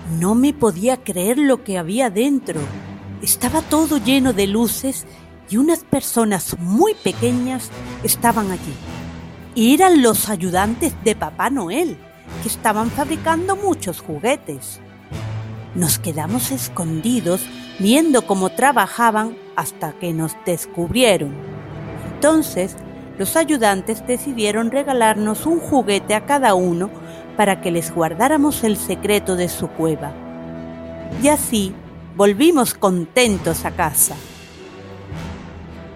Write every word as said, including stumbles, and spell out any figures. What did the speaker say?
No me podía creer lo que había dentro. Estaba todo lleno de luces y unas personas muy pequeñas estaban allí. Eran los ayudantes de Papá Noel, que estaban fabricando muchos juguetes. Nos quedamos escondidos viendo cómo trabajaban hasta que nos descubrieron. Entonces, los ayudantes decidieron regalarnos un juguete a cada uno para que les guardáramos el secreto de su cueva. Y así volvimos contentos a casa.